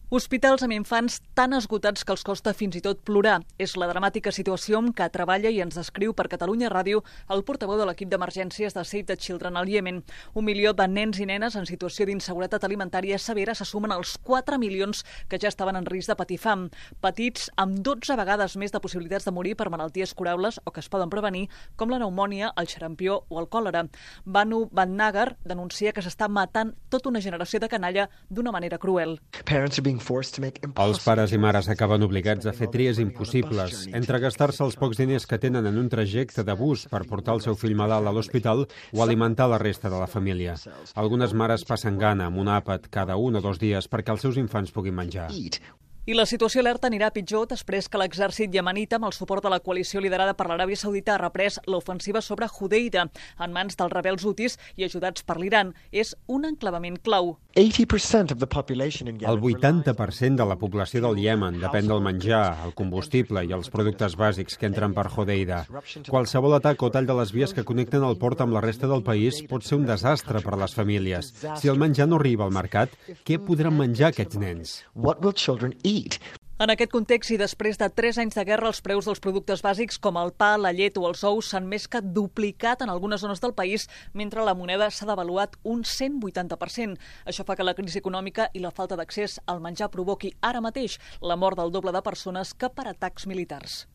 Hospitals amb infants tan esgotats que els costa fins i tot plorar. És la dramàtica situació amb què treballa i ens descriu per Catalunya Ràdio el portaveu de l'equip d'emergències de Save the Children al Iemen. 1 milió de nens i nenes en situació d'inseguretat alimentària severa se sumen als 4 milions que ja estaven en risc de patir fam. Petits amb 12 vegades més de possibilitats de morir per malalties curables o que es poden prevenir, com la pneumònia, el xarampió o el còlera. Banu Badnagar denuncia que s'està matant tota una generació de canalla d'una manera cruel. Els pares i mares acaben obligats a fer tries impossibles entre gastar-se els pocs diners que tenen en un trajecte de bus per portar el seu fill malalt a l'hospital o alimentar la resta de la família. Algunes mares passen gana amb un àpat cada 1 o 2 dies perquè els seus infants puguin menjar. I la situació alerta anirà pitjor després que l'exèrcit iemenita, amb el suport de la coalició liderada per l'Aràbia Saudita, ha reprès l'ofensiva sobre Hodeida en mans dels rebels hutis i ajudats per l'Iran. És un enclavament clau. El 80% de la població del Iemen depèn del menjar, el combustible i els productes bàsics que entren per Hodeida. Qualsevol atac o tall de les vies que connecten el port amb la resta del país pot ser un desastre per a les famílies. Si el menjar no arriba al mercat, què podran menjar aquests nens? En aquest context i després de 3 anys de guerra, els preus dels productes bàsics com el pa, la llet o els ous s'han més que duplicat en algunes zones del país, mentre la moneda s'ha devaluat un 180%. Això fa que la crisi econòmica i la falta d'accés al menjar provoqui ara mateix la mort del doble de persones que per atacs militars.